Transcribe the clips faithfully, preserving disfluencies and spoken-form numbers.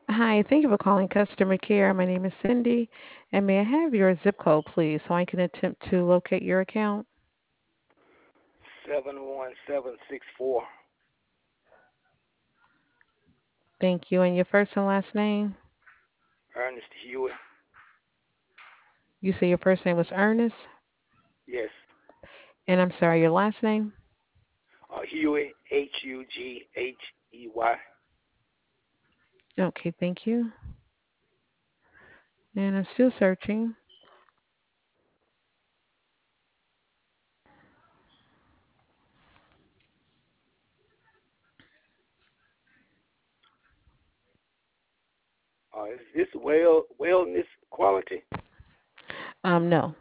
Hi, thank you for calling customer care. My name is Cindy, and may I have your zip code, please, so I can attempt to locate your account? seven one seven six four. Thank you. And your first and last name? Ernest Hewitt. You say your first name was Ernest, Yes. and I'm sorry, your last name? Uh, Hewitt, H U G H E Y. Okay, thank you. And I'm still searching. Uh, is this well wellness quality? Um, no.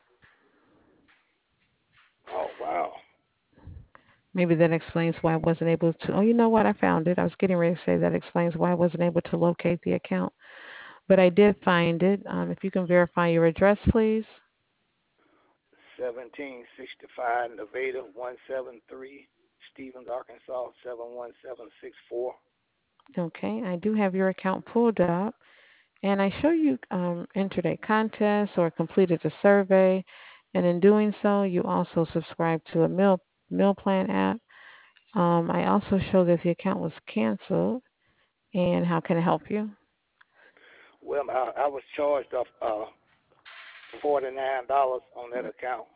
Oh wow. Maybe that explains why I wasn't able to. Oh, you know what? I found it. I was getting ready to say that explains why I wasn't able to locate the account, but I did find it. Um, if you can verify your address, please. Seventeen sixty five Nevada one seven three Stevens, Arkansas seven one seven six four. Okay, I do have your account pulled up. And I show you um, entered a contest or completed a survey, and in doing so, you also subscribe to a meal meal plan app. Um, I also show that the account was canceled, and how can I help you? Well, I, I was charged off uh forty nine dollars on that account.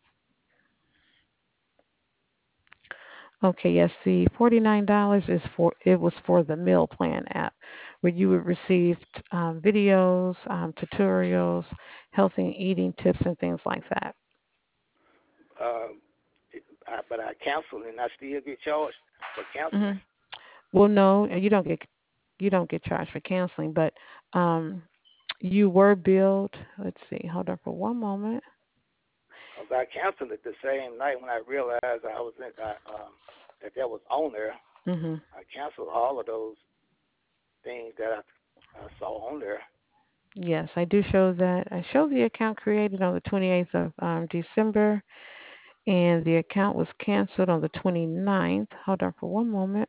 Okay, yes, the forty-nine dollars is for it was for the meal plan app, where you would receive um, videos, um, tutorials, healthy eating tips, and things like that. Um, I, but I canceled and I still get charged for hmm canceling. Well, no, you don't get you don't get charged for canceling, but um, you were billed. Let's see. Hold on for one moment. Cause I canceled it the same night when I realized I was in, I, um, that that was on there. hmm I canceled all of those things that I, I saw on there. Yes, I do show that. I show the account created on the twenty-eighth of um, December, and the account was canceled on the twenty-ninth. Hold on for one moment.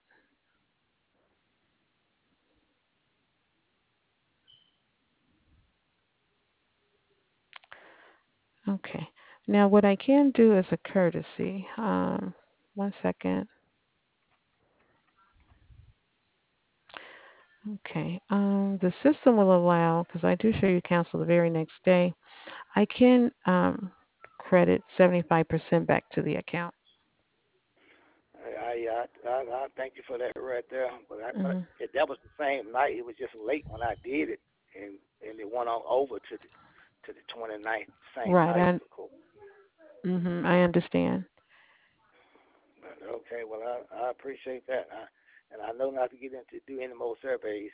Okay. Now, what I can do as a courtesy, um, one second. Okay. Um, the system will allow, because I do show you cancel the very next day, I can um, credit seventy-five percent back to the account. I, I, I, I thank you for that right there. But, I, but hmm it, that was the same night. It was just late when I did it, and and it went on over to the to the twenty-ninth, same Right. night, I, of course. hmm I understand. But okay, well I, I appreciate that. I, and I know not to get into do any more surveys.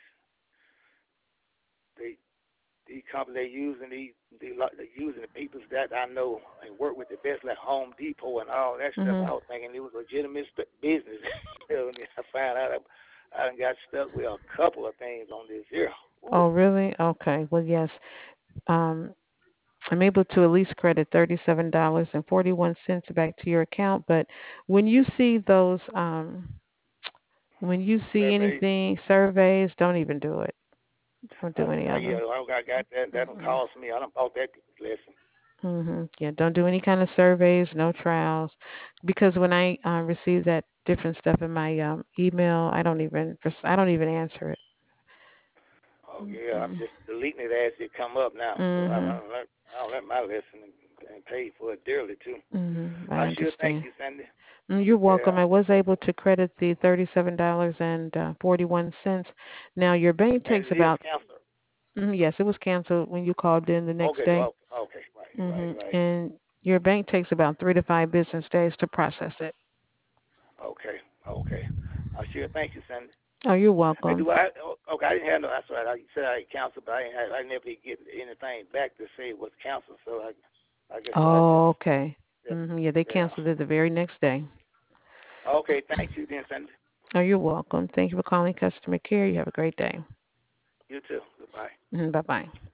They these companies they using these they they using the people that I know and work with the best like Home Depot and all that stuff. hmm I was thinking it was legitimate st- business. You know, and then I found out I, I done got stuck with a couple of things on this here. Ooh. Oh, really? Okay. Well, yes. Um, I'm able to at least credit thirty-seven dollars and forty-one cents back to your account. But when you see those, um, when you see Surveys. anything, surveys, don't even do it. Don't do Uh, any uh, of yeah, them. I got got that. That don't Mm-mm. cost me. I don't bought that lesson. hmm Yeah, don't do any kind of surveys, no trials, because when I uh, receive that different stuff in my um, email, I don't even I don't even answer it. Oh yeah, I'm Mm-mm. just deleting it as it come up now. So I, I Mhm. don't learn I don't learn my lesson and, and paid for it dearly too. Mhm. I I sure thank understand. you, Sandy. Mm, you're welcome. Yeah. I was able to credit the thirty-seven dollars and uh, forty-one cents. Now your bank And takes it is about cancer. mm, yes, it was canceled when you called in the next Okay, day. well, okay, right, right, Mhm. right. And your bank takes about three to five business days to process it. Okay, okay. I sure thank you, Sandy. Oh, you're Hey, welcome. do I? oh, Okay, I didn't have no. That's right. I said I canceled, but I didn't have, I never did get anything back to say it was canceled. So I, I guess I just, Oh, okay. yeah, Mhm. Yeah, they yeah. canceled it the very next day. Okay, thank you, then, Sandy. Oh, you're welcome. Thank you for calling customer care. You have a great day. You too. Goodbye. Bye bye.